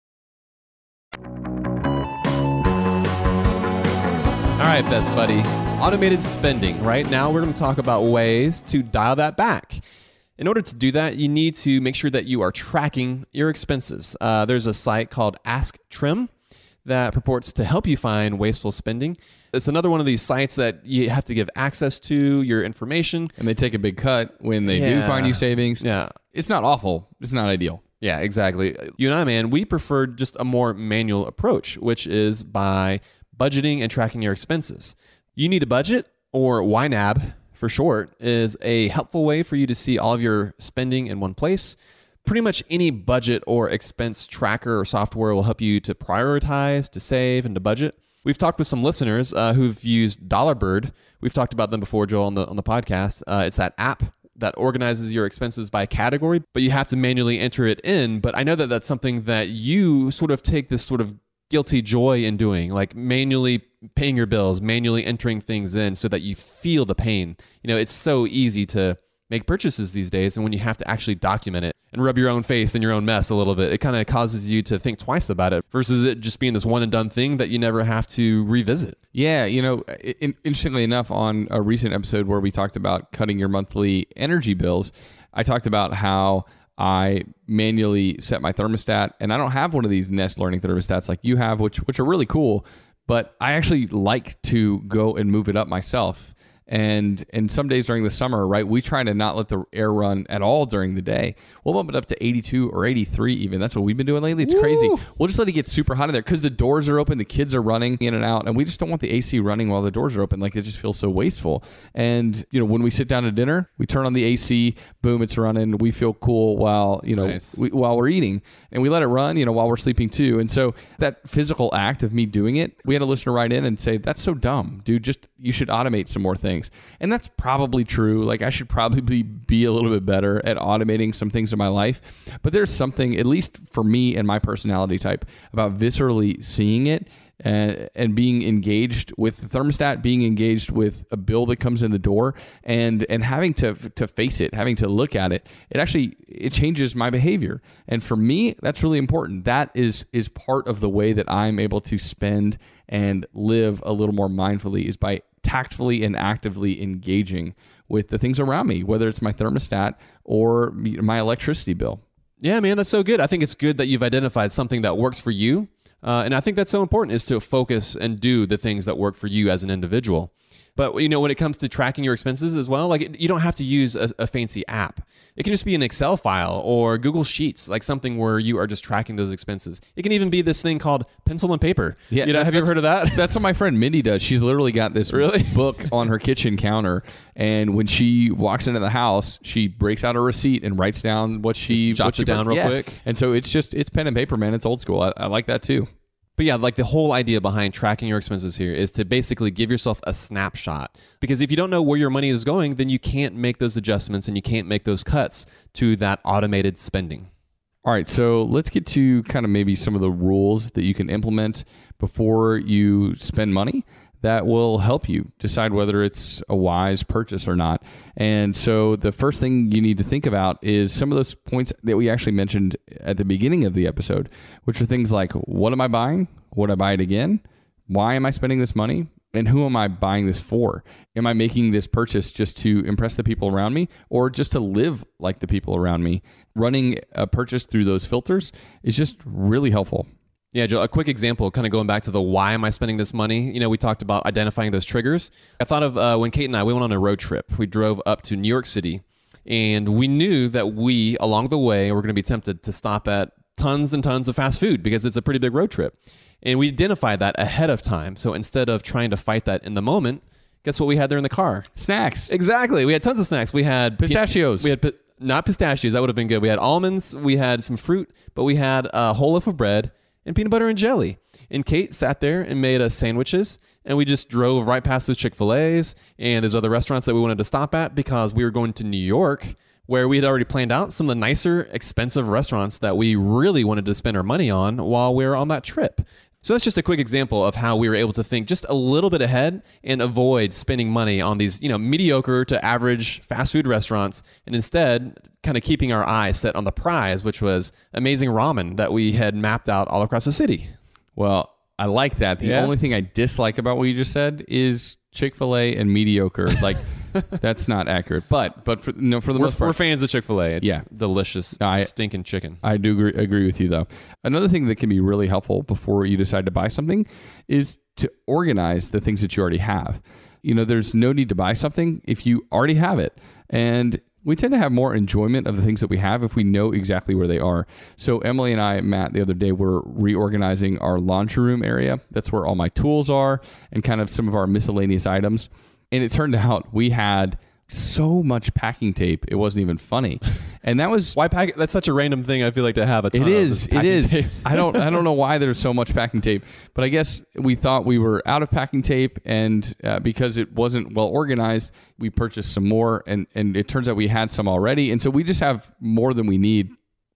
All right, best buddy. Automated spending. Right now, we're going to talk about ways to dial that back. In order to do that, you need to make sure that you are tracking your expenses. Uh, there's a site called Ask Trim that purports to help you find wasteful spending. It's another one of these sites that you have to give access to your information. And they take a big cut when they do Yeah. find you savings. Yeah. It's not awful. It's not ideal. Yeah, exactly. You and I, man, we prefer just a more manual approach, which is by budgeting and tracking your expenses. You Need a Budget, or Y NAB for short, is a helpful way for you to see all of your spending in one place. Pretty much any budget or expense tracker or software will help you to prioritize, to save, and to budget. We've talked with some listeners uh, who've used DollarBird. We've talked about them before, Joel, on the on the podcast. Uh, it's that app that organizes your expenses by category, but you have to manually enter it in. But I know that that's something that you sort of take this sort of guilty joy in doing, like manually paying your bills, manually entering things in so that you feel the pain. You know, it's so easy to make purchases these days, and when you have to actually document it and rub your own face in your own mess a little bit, it kind of causes you to think twice about it versus it just being this one and done thing that you never have to revisit. Yeah, you know, in, interestingly enough, on a recent episode where we talked about cutting your monthly energy bills, I talked about how I manually set my thermostat, and I don't have one of these Nest Learning thermostats like you have, which which are really cool, but I actually like to go and move it up myself. And and some days during the summer, right, we try to not let the air run at all during the day. We'll bump it up to eighty-two or eighty-three even. That's what we've been doing lately. It's Woo! Crazy. We'll just let it get super hot in there because the doors are open, the kids are running in and out, and we just don't want the A C running while the doors are open. Like, it just feels so wasteful. And, you know, when we sit down to dinner, we turn on the A C, boom, it's running. We feel cool while, you know, nice. we, while we're eating. And we let it run, you know, while we're sleeping too. And so that physical act of me doing it, we had a listener write in and say, that's so dumb, dude. Just, you should automate some more things. And that's probably true. Like, I should probably be a little bit better at automating some things in my life. But there's something, at least for me and my personality type, about viscerally seeing it and, and being engaged with the thermostat, being engaged with a bill that comes in the door, and and having to to face it, having to look at it. It actually, it changes my behavior. And for me, that's really important. That is is part of the way that I'm able to spend and live a little more mindfully, is by tactfully and actively engaging with the things around me, whether it's my thermostat or my electricity bill. Yeah, man, that's so good. I think it's good that you've identified something that works for you. Uh, and I think that's so important, is to focus and do the things that work for you as an individual. But, you know, when it comes to tracking your expenses as well, like, you don't have to use a, a fancy app. It can just be an Excel file or Google Sheets, like something where you are just tracking those expenses. It can even be this thing called pencil and paper. Yeah, you know, have you ever heard of that? That's what my friend Mindy does. She's literally got this really? book on her kitchen counter, and when she walks into the house, she breaks out a receipt and writes down what she just jots what she it down put, real yeah. quick. And so it's just it's pen and paper, man. It's old school. I, I like that too. But yeah, like, the whole idea behind tracking your expenses here is to basically give yourself a snapshot. Because if you don't know where your money is going, then you can't make those adjustments and you can't make those cuts to that automated spending. All right, so let's get to kind of maybe some of the rules that you can implement before you spend money that will help you decide whether it's a wise purchase or not. And so the first thing you need to think about is some of those points that we actually mentioned at the beginning of the episode, which are things like, what am I buying? Would I buy it again? Why am I spending this money? And who am I buying this for? Am I making this purchase just to impress the people around me, or just to live like the people around me? Running a purchase through those filters is just really helpful. Yeah, Joe, a quick example, kind of going back to the why am I spending this money? You know, we talked about identifying those triggers. I thought of uh, when Kate and I, we went on a road trip. We drove up to New York City, and we knew that we, along the way, were going to be tempted to stop at tons and tons of fast food because it's a pretty big road trip. And we identified that ahead of time. So instead of trying to fight that in the moment, guess what we had there in the car? Snacks. Exactly. We had tons of snacks. We had pistachios. We had pi- not pistachios. That would have been good. We had almonds. We had some fruit, but we had a whole loaf of bread and peanut butter and jelly. And Kate sat there and made us sandwiches, and we just drove right past those Chick-fil-A's and there's other restaurants that we wanted to stop at because we were going to New York, where we had already planned out some of the nicer, expensive restaurants that we really wanted to spend our money on while we were on that trip. So that's just a quick example of how we were able to think just a little bit ahead and avoid spending money on these, you know, mediocre to average fast food restaurants, and instead kind of keeping our eyes set on the prize, which was amazing ramen that we had mapped out all across the city. Well, I like that. The yeah. only thing I dislike about what you just said is Chick-fil-A and mediocre. Like, that's not accurate. But but for, no, for the we're, most part, we're fans of Chick-fil-A. It's yeah. delicious, I, stinking chicken. I do agree, agree with you, though. Another thing that can be really helpful before you decide to buy something is to organize the things that you already have. You know, there's no need to buy something if you already have it. And we tend to have more enjoyment of the things that we have if we know exactly where they are. So Emily and I, Matt, the other day, were reorganizing our laundry room area. That's where all my tools are and kind of some of our miscellaneous items. And it turned out we had so much packing tape, it wasn't even funny. And that was why pack. That's such a random thing. I feel like to have a ton it is. Of it is. Tape. I don't. I don't know why there's so much packing tape, but I guess we thought we were out of packing tape, and uh, because it wasn't well organized, we purchased some more, and and it turns out we had some already, and so we just have more than we need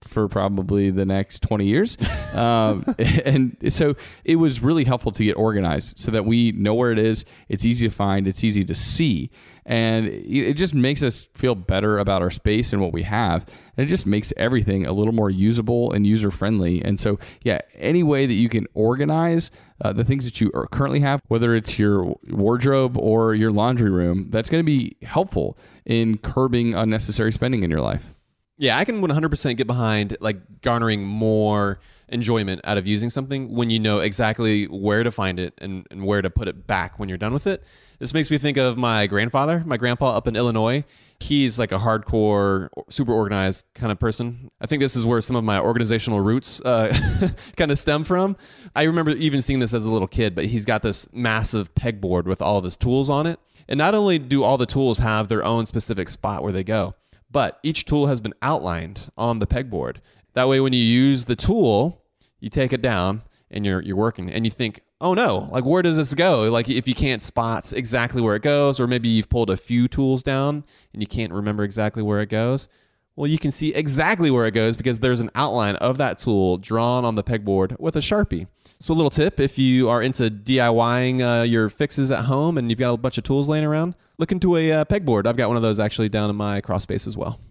for probably the next twenty years. Um, and so it was really helpful to get organized so that we know where it is. It's easy to find. It's easy to see. And it just makes us feel better about our space and what we have. And it just makes everything a little more usable and user-friendly. And so, yeah, any way that you can organize uh, the things that you currently have, whether it's your wardrobe or your laundry room, that's going to be helpful in curbing unnecessary spending in your life. Yeah, I can one hundred percent get behind like garnering more enjoyment out of using something when you know exactly where to find it and, and where to put it back when you're done with it. This makes me think of my grandfather, my grandpa up in Illinois. He's like a hardcore, super organized kind of person. I think this is where some of my organizational roots uh, kind of stem from. I remember even seeing this as a little kid, but he's got this massive pegboard with all of his tools on it. And not only do all the tools have their own specific spot where they go, but each tool has been outlined on the pegboard. That way, when you use the tool, you take it down and you're you're working, and you think, oh no, like where does this go? Like if you can't spot exactly where it goes, or maybe you've pulled a few tools down and you can't remember exactly where it goes. Well, you can see exactly where it goes because there's an outline of that tool drawn on the pegboard with a Sharpie. So a little tip, if you are into DIYing uh, your fixes at home and you've got a bunch of tools laying around, look into a uh, pegboard. I've got one of those actually down in my crawl space as well.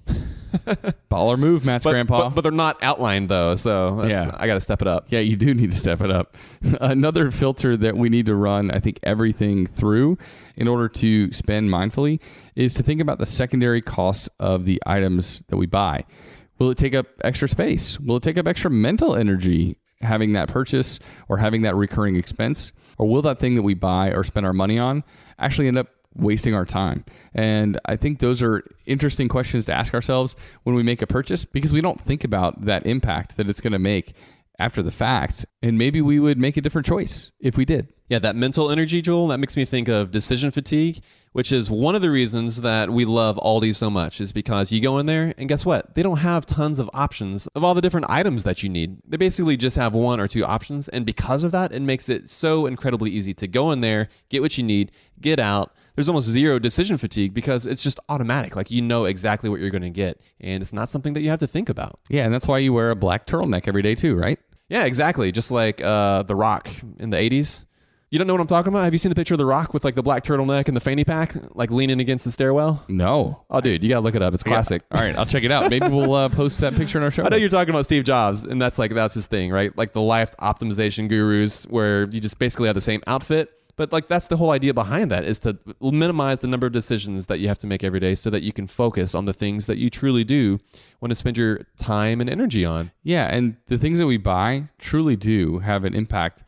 Baller move, Matt's but, grandpa. But, but they're not outlined though, so that's, Yeah. I got to step it up. Yeah, you do need to step it up. Another filter that we need to run, I think, everything through in order to spend mindfully is to think about the secondary cost of the items that we buy. Will it take up extra space? Will it take up extra mental energy having that purchase or having that recurring expense? Or will that thing that we buy or spend our money on actually end up wasting our time? And I think those are interesting questions to ask ourselves when we make a purchase, because we don't think about that impact that it's going to make after the fact. And maybe we would make a different choice if we did. Yeah, that mental energy, Joel, that makes me think of decision fatigue, which is one of the reasons that we love Aldi so much, is because you go in there and guess what? They don't have tons of options of all the different items that you need. They basically just have one or two options. And because of that, it makes it so incredibly easy to go in there, get what you need, get out. There's almost zero decision fatigue because it's just automatic. Like you know exactly what you're going to get. And it's not something that you have to think about. Yeah, and that's why you wear a black turtleneck every day too, right? Yeah, exactly. Just like uh, The Rock in the eighties. You don't know what I'm talking about? Have you seen the picture of The Rock with like the black turtleneck and the fanny pack, like leaning against the stairwell? No. Oh, dude, you got to look it up. It's classic. Yeah. All right, I'll check it out. Maybe we'll uh, post that picture in our show I know notes. you're talking about Steve Jobs, and that's like, that's his thing, right? Like the life optimization gurus where you just basically have the same outfit. But like that's the whole idea behind that, is to minimize the number of decisions that you have to make every day so that you can focus on the things that you truly do want to spend your time and energy on. Yeah, and the things that we buy truly do have an impact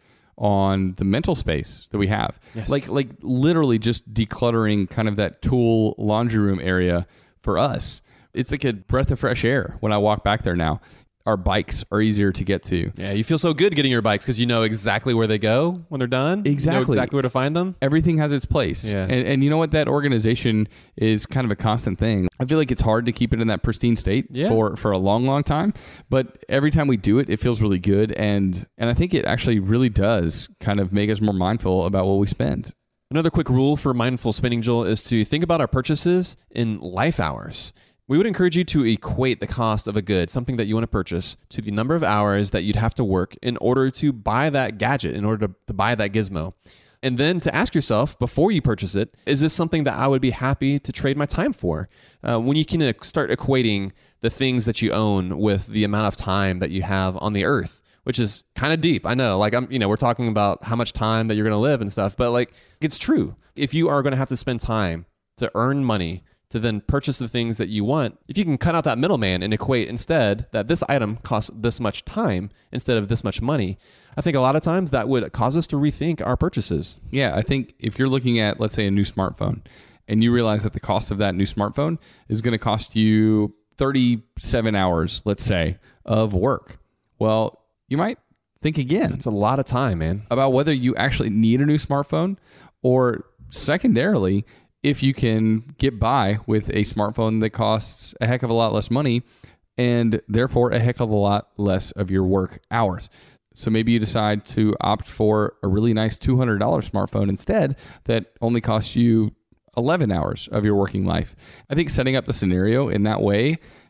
on the mental space that we have. Yes. Like like literally just decluttering kind of that tool laundry room area for us. It's like a breath of fresh air when I walk back there now. Our bikes are easier to get to. Yeah, you feel so good getting your bikes because you know exactly where they go when they're done. Exactly. You know exactly where to find them. Everything has its place. Yeah. And, and you know what? That organization is kind of a constant thing. I feel like it's hard to keep it in that pristine state Yeah. for, for a long, long time. But every time we do it, it feels really good. And, and I think it actually really does kind of make us more mindful about what we spend. Another quick rule for mindful spending, Joel, is to think about our purchases in life hours. We would encourage you to equate the cost of a good, something that you want to purchase, to the number of hours that you'd have to work in order to buy that gadget, in order to, to buy that gizmo. And then to ask yourself, before you purchase it, is this something that I would be happy to trade my time for? Uh, when you can start equating the things that you own with the amount of time that you have on the earth, which is kind of deep. I know, like I'm, you know, we're talking about how much time that you're going to live and stuff, but like it's true. If you are going to have to spend time to earn money to then purchase the things that you want, if you can cut out that middleman and equate instead that this item costs this much time instead of this much money, I think a lot of times that would cause us to rethink our purchases. Yeah, I think if you're looking at, let's say, a new smartphone, and you realize that the cost of that new smartphone is going to cost you thirty-seven hours, let's say, of work, well, you might think again. It's a lot of time, man. About whether you actually need a new smartphone, or secondarily, if you can get by with a smartphone that costs a heck of a lot less money and therefore a heck of a lot less of your work hours. So maybe you decide to opt for a really nice two hundred dollars smartphone instead that only costs you eleven hours of your working life. I think setting up the scenario in that way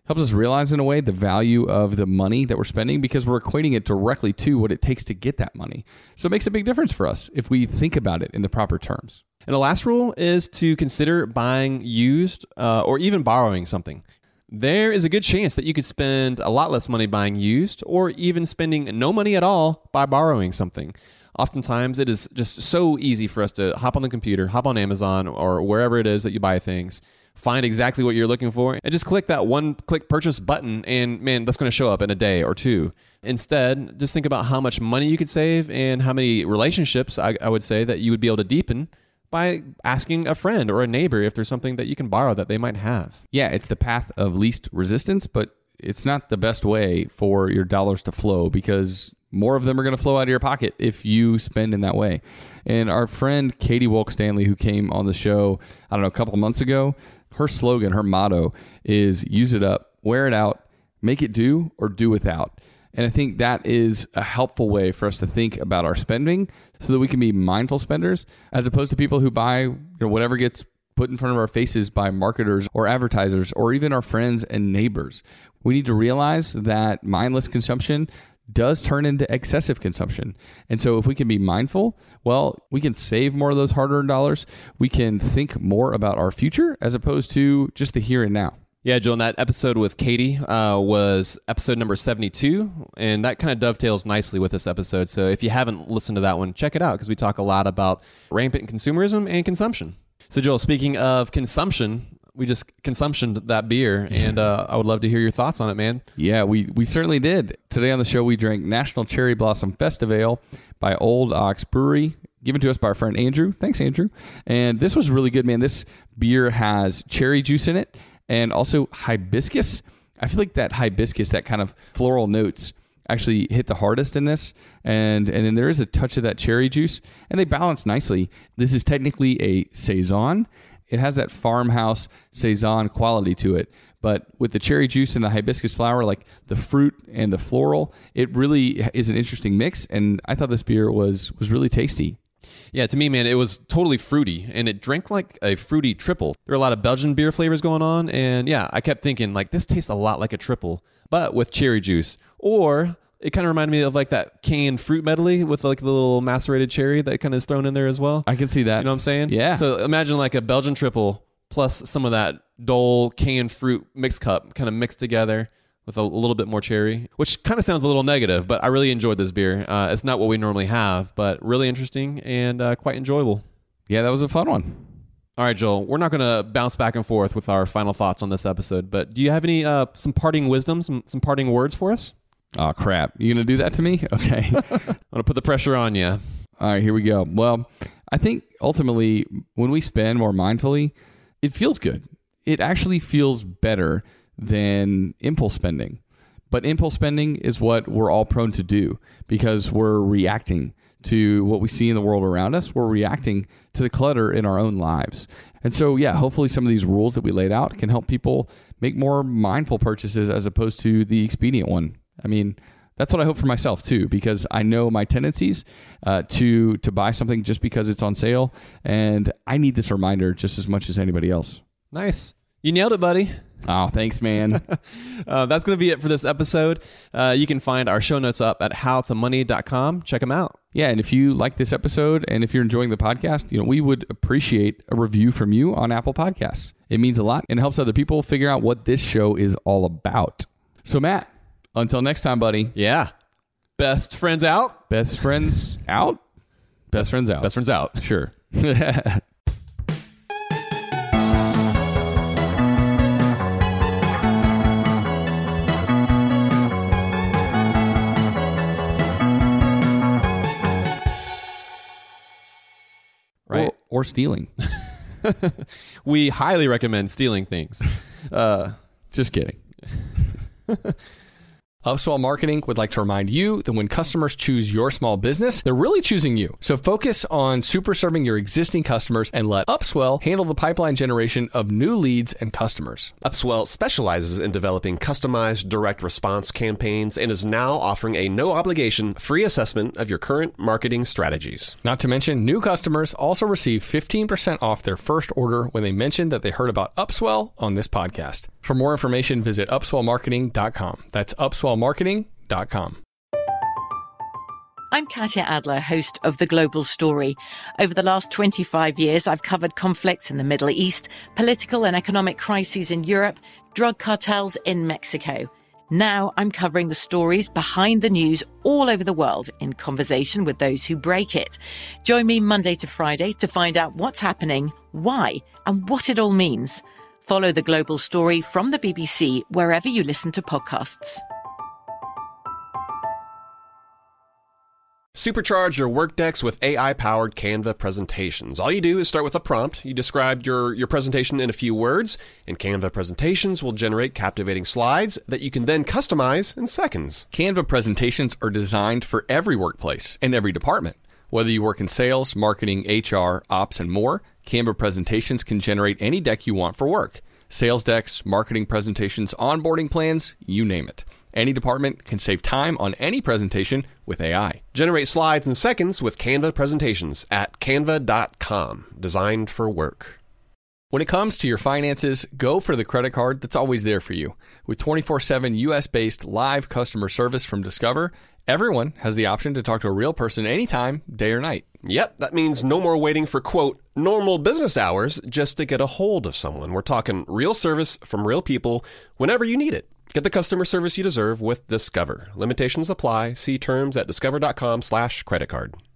Helps us realize in a way the value of the money that we're spending because we're equating it directly to what it takes to get that money. So it makes a big difference for us if we think about it in the proper terms. And the last rule is to consider buying used uh, or even borrowing something. There is a good chance that you could spend a lot less money buying used or even spending no money at all by borrowing something. Oftentimes, it is just so easy for us to hop on the computer, hop on Amazon or wherever it is that you buy things, find exactly what you're looking for, and just click that one-click purchase button, and man, that's going to show up in a day or two. Instead, just think about how much money you could save and how many relationships, I, I would say, that you would be able to deepen by asking a friend or a neighbor if there's something that you can borrow that they might have. Yeah, it's the path of least resistance, but it's not the best way for your dollars to flow because more of them are going to flow out of your pocket if you spend in that way. And our friend Katie Wolk Stanley, who came on the show, I don't know, a couple months ago, her slogan, her motto is use it up, wear it out, make it do, or do without. And I think that is a helpful way for us to think about our spending so that we can be mindful spenders as opposed to people who buy, you know, whatever gets put in front of our faces by marketers or advertisers or even our friends and neighbors. We need to realize that mindless consumption does turn into excessive consumption. And so if we can be mindful, well, we can save more of those hard-earned dollars. We can think more about our future as opposed to just the here and now. Yeah, Joel, and that episode with Katie uh, was episode number seventy-two, and that kind of dovetails nicely with this episode. So if you haven't listened to that one, check it out because we talk a lot about rampant consumerism and consumption. So Joel, speaking of consumption, we just consumptioned that beer, and uh, I would love to hear your thoughts on it, man. Yeah, we, we certainly did. Today on the show, we drank National Cherry Blossom Festive Ale by Old Ox Brewery, given to us by our friend Andrew. Thanks, Andrew. And this was really good, man. This beer has cherry juice in it and also hibiscus. I feel like that hibiscus, that kind of floral notes, actually hit the hardest in this. And and then there is a touch of that cherry juice, and they balance nicely. This is technically a Saison. It has that farmhouse Saison quality to it. But with the cherry juice and the hibiscus flower, like the fruit and the floral, it really is an interesting mix. And I thought this beer was was really tasty. Yeah, to me, man, it was totally fruity, and it drank like a fruity triple. There were a lot of Belgian beer flavors going on, and yeah, I kept thinking, like, this tastes a lot like a triple, but with cherry juice. Or it kind of reminded me of like that canned fruit medley with like the little macerated cherry that kind of is thrown in there as well. I can see that. You know what I'm saying? Yeah. So imagine like a Belgian triple plus some of that Dole canned fruit mixed cup kind of mixed together with a little bit more cherry, which kind of sounds a little negative, but I really enjoyed this beer. Uh, it's not what we normally have, but really interesting and uh, quite enjoyable. Yeah, that was a fun one. All right, Joel, we're not going to bounce back and forth with our final thoughts on this episode, but do you have any uh, some parting wisdom, some, some parting words for us? Oh, crap. You going to do that to me? Okay. I'm going to put the pressure on you. All right, here we go. Well, I think ultimately when we spend more mindfully, it feels good. It actually feels better than impulse spending. But impulse spending is what we're all prone to do because we're reacting to what we see in the world around us. We're reacting to the clutter in our own lives. And so, yeah, hopefully some of these rules that we laid out can help people make more mindful purchases as opposed to the expedient one. I mean, that's what I hope for myself too, because I know my tendencies uh, to to buy something just because it's on sale, and I need this reminder just as much as anybody else. Nice. You nailed it, buddy. Oh, thanks, man. uh, that's going to be it for this episode. Uh, you can find our show notes up at how to money dot com. Check them out. Yeah, and if you like this episode and if you're enjoying the podcast, you know, we would appreciate a review from you on Apple Podcasts. It means a lot and helps other people figure out what this show is all about. So, Matt, until next time, buddy. Yeah. Best friends out. Best friends out? Best friends out. Best friends out. Sure. Right. Or, or stealing. We highly recommend stealing things. Uh, Just kidding. Upswell Marketing would like to remind you that when customers choose your small business, they're really choosing you. So focus on super serving your existing customers and let Upswell handle the pipeline generation of new leads and customers. Upswell specializes in developing customized direct response campaigns and is now offering a no-obligation free assessment of your current marketing strategies. Not to mention, new customers also receive fifteen percent off their first order when they mention that they heard about Upswell on this podcast. For more information, visit upswell marketing dot com. That's upswell marketing dot com. I'm Katya Adler, host of The Global Story. Over the last twenty-five years, I've covered conflicts in the Middle East, political and economic crises in Europe, drug cartels in Mexico. Now I'm covering the stories behind the news all over the world in conversation with those who break it. Join me Monday to Friday to find out what's happening, why, and what it all means. Follow The Global Story from the B B C wherever you listen to podcasts. Supercharge your Workdex with A I-powered Canva presentations. All you do is start with a prompt. You describe your, your presentation in a few words, and Canva presentations will generate captivating slides that you can then customize in seconds. Canva presentations are designed for every workplace and every department. Whether you work in sales, marketing, H R, ops, and more, Canva presentations can generate any deck you want for work. Sales decks, marketing presentations, onboarding plans, you name it. Any department can save time on any presentation with A I. Generate slides in seconds with Canva presentations at canva dot com. Designed for work. When it comes to your finances, go for the credit card that's always there for you. With twenty-four seven U S-based live customer service from Discover, everyone has the option to talk to a real person anytime, day or night. Yep, that means no more waiting for, quote, normal business hours just to get a hold of someone. We're talking real service from real people whenever you need it. Get the customer service you deserve with Discover. Limitations apply. See terms at discover dot com slash credit card.